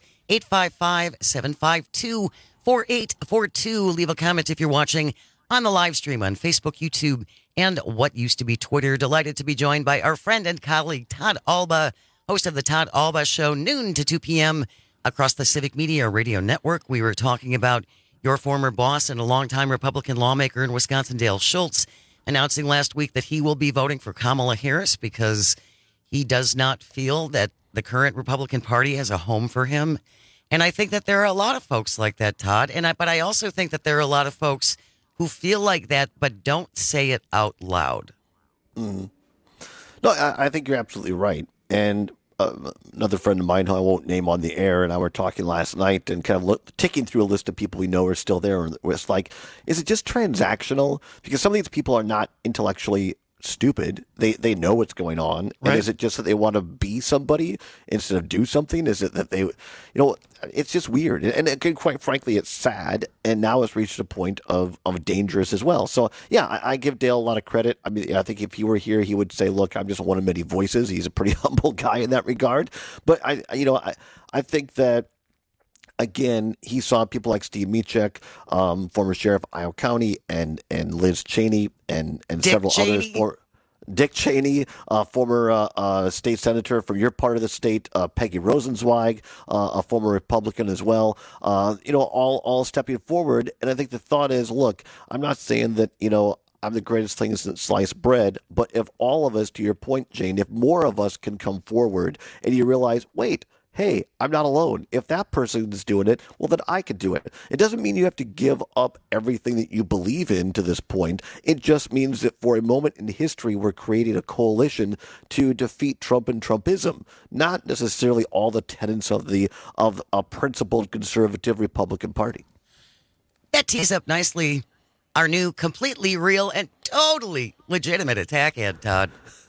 855-752-4842. Leave a comment if you're watching on the live stream on Facebook, YouTube, and what used to be Twitter. Delighted to be joined by our friend and colleague, Todd Albaugh, host of the Todd Albaugh Show, noon to 2 p.m. across the Civic Media Radio Network. We were talking about your former boss and a longtime Republican lawmaker in Wisconsin, Dale Schultz, announcing last week that he will be voting for Kamala Harris because he does not feel that the current Republican Party has a home for him. And I think that there are a lot of folks like that, Todd. But I also think that there are a lot of folks who feel like that but don't say it out loud. Mm. No, I think you're absolutely right. And another friend of mine who I won't name on the air and I were talking last night and kind of ticking through a list of people we know are still there. And it's like, is it just transactional? Because some of these people are not intellectually stupid. They know what's going on. Right. And is it just that they want to be somebody instead of do something? Is it that they, it's just weird. And quite frankly, it's sad. And now it's reached a point of dangerous as well. So, yeah, I give Dale a lot of credit. I mean, I think if he were here, he would say, look, I'm just one of many voices. He's a pretty humble guy in that regard. But, I think that, again, he saw people like Steve Mechek, former sheriff of Iowa County, and Liz Cheney, and several others. Dick Cheney, former state senator from your part of the state, Peggy Rosenzweig, a former Republican as well, all stepping forward. And I think the thought is, look, I'm not saying that, I'm the greatest thing since sliced bread, but if all of us, to your point, Jane, if more of us can come forward and you realize, wait, hey, I'm not alone. If that person is doing it, well, then I could do it. It doesn't mean you have to give up everything that you believe in to this point. It just means that for a moment in history, we're creating a coalition to defeat Trump and Trumpism, not necessarily all the tenets of a principled conservative Republican Party. That tees up nicely our new completely real and totally legitimate attack ad, Todd.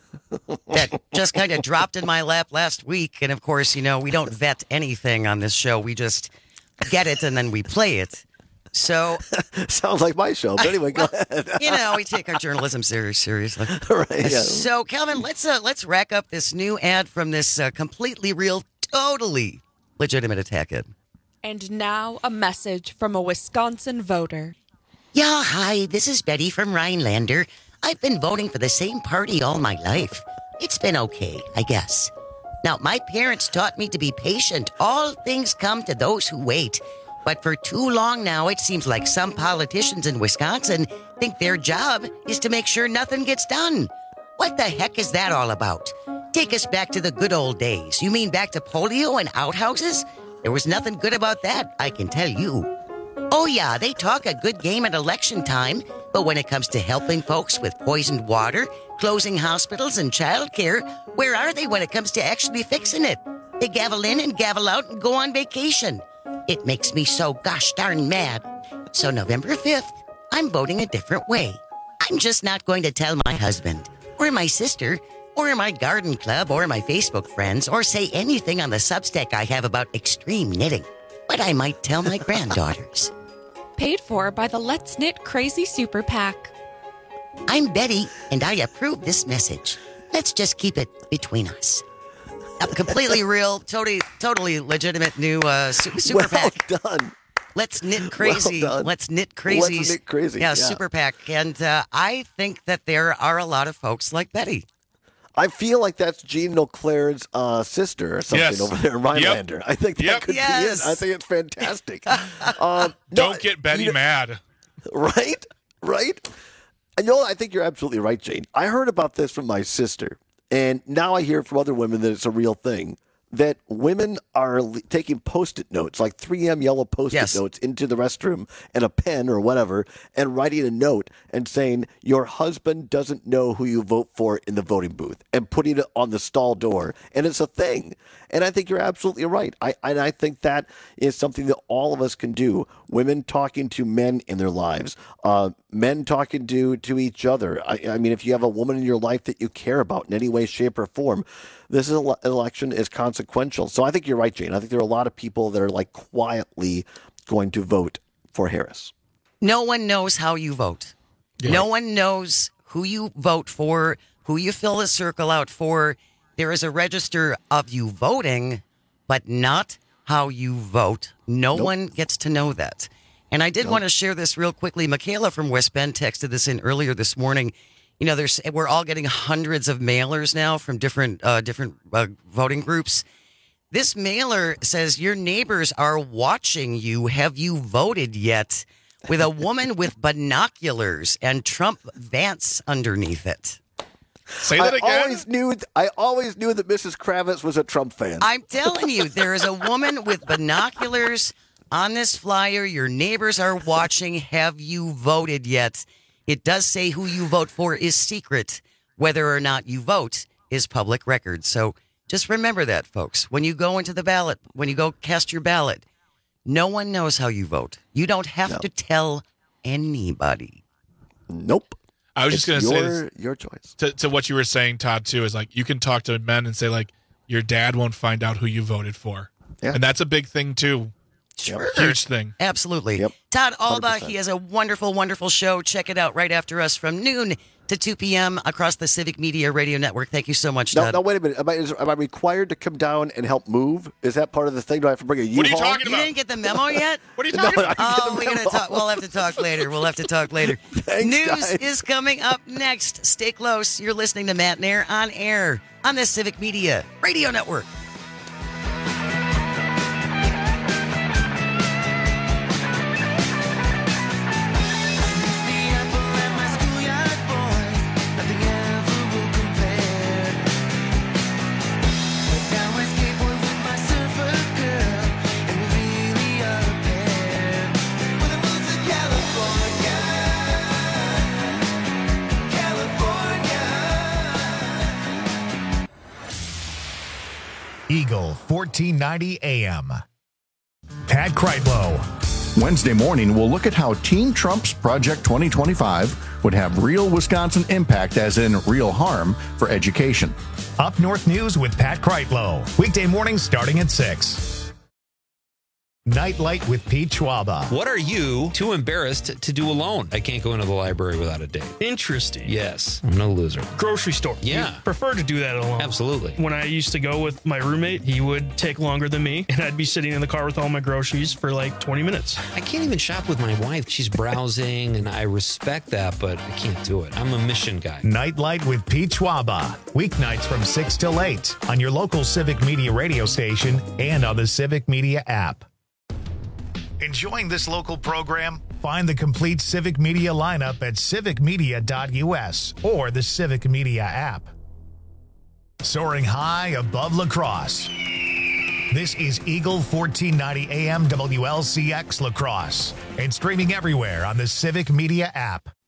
That just kind of dropped in my lap last week. And of course, we don't vet anything on this show. We just get it and then we play it. So sounds like my show. But anyway, go ahead. We take our journalism seriously. Right, yeah. So, Calvin, let's rack up this new ad from this completely real, totally legitimate attack it. And now a message from a Wisconsin voter. Yeah, hi, this is Betty from Rhinelander. I've been voting for the same party all my life. It's been okay, I guess. Now, my parents taught me to be patient. All things come to those who wait. But for too long now, it seems like some politicians in Wisconsin think their job is to make sure nothing gets done. What the heck is that all about? Take us back to the good old days. You mean back to polio and outhouses? There was nothing good about that, I can tell you. Oh yeah, they talk a good game at election time, but when it comes to helping folks with poisoned water, closing hospitals and childcare, where are they when it comes to actually fixing it? They gavel in and gavel out and go on vacation. It makes me so gosh darn mad. So November 5th, I'm voting a different way. I'm just not going to tell my husband, or my sister, or my garden club, or my Facebook friends, or say anything on the Substack I have about extreme knitting. But I might tell my granddaughters. Paid for by the Let's Knit Crazy Super PAC. I'm Betty, and I approve this message. Let's just keep it between us. Completely real, totally legitimate new super PAC. Well done. Let's knit crazy. Well done. Let's knit crazy. Let's knit crazy. Yeah, super PAC. And I think that there are a lot of folks like Betty. I feel like that's Jean Auclair's sister or something over there in Rhinelander. I think that could be it. I think it's fantastic. Don't get Betty mad. Right? And I think you're absolutely right, Jane. I heard about this from my sister, and now I hear from other women that it's a real thing, that women are taking Post-it notes, like 3M yellow Post-it notes, into the restroom and a pen or whatever, and writing a note and saying, your husband doesn't know who you vote for in the voting booth, and putting it on the stall door. And it's a thing. And I think you're absolutely right. I think that is something that all of us can do. Women talking to men in their lives, men talking to each other. I mean, if you have a woman in your life that you care about in any way, shape, or form, this election is consequential. So I think you're right, Jane. I think there are a lot of people that are like quietly going to vote for Harris. No one knows how you vote. Yeah. No one knows who you vote for, who you fill the circle out for. There is a register of you voting, but not how you vote. No one gets to know that. And I did want to share this real quickly. Michaela from West Bend texted this in earlier this morning. You know, we're all getting hundreds of mailers now from different voting groups. This mailer says, your neighbors are watching you. Have you voted yet? With a woman with binoculars and Trump Vance underneath it. Say that again. I always knew that Mrs. Kravitz was a Trump fan. I'm telling you, there is a woman with binoculars on this flyer. Your neighbors are watching. Have you voted yet? It does say who you vote for is secret. Whether or not you vote is public record. So just remember that, folks. When you go into the ballot, when you go cast your ballot, no one knows how you vote. You don't have to tell anybody. Nope. I was just going to say this, your choice. To what you were saying, Todd, too, is like you can talk to men and say, like, your dad won't find out who you voted for. Yeah. And that's a big thing, too. Sure. Huge thing. Absolutely. Yep. Todd Alba, he has a wonderful, wonderful show. Check it out right after us from noon to 2 p.m. across the Civic Media Radio Network. Thank you so much, Todd. No, wait a minute. Am I required to come down and help move? Is that part of the thing? Do I have to bring a U-Haul? What are you talking about? You didn't get the memo yet? What are you talking about? We're gonna talk. We'll have to talk later. Thanks, News guys. is coming up next. Stay close. You're listening to Matt Nair on air on the Civic Media Radio Network. Eagle 1490 AM. Pat Kreitlow. Wednesday morning, we'll look at how Team Trump's Project 2025 would have real Wisconsin impact, as in real harm, for education. Up North News with Pat Kreitlow. Weekday mornings starting at 6. Nightlight with Pete Schwaba. What are you too embarrassed to do alone? I can't go into the library without a date. Interesting. Yes, I'm no loser. Grocery store. Yeah. You prefer to do that alone. Absolutely. When I used to go with my roommate, he would take longer than me, and I'd be sitting in the car with all my groceries for like 20 minutes. I can't even shop with my wife. She's browsing, and I respect that, but I can't do it. I'm a mission guy. Nightlight with Pete Schwaba. Weeknights from 6 till 8 on your local Civic Media radio station and on the Civic Media app. Enjoying this local program? Find the complete Civic Media lineup at civicmedia.us or the Civic Media app. Soaring high above La Crosse. This is Eagle 1490 AM WLCX La Crosse and streaming everywhere on the Civic Media app.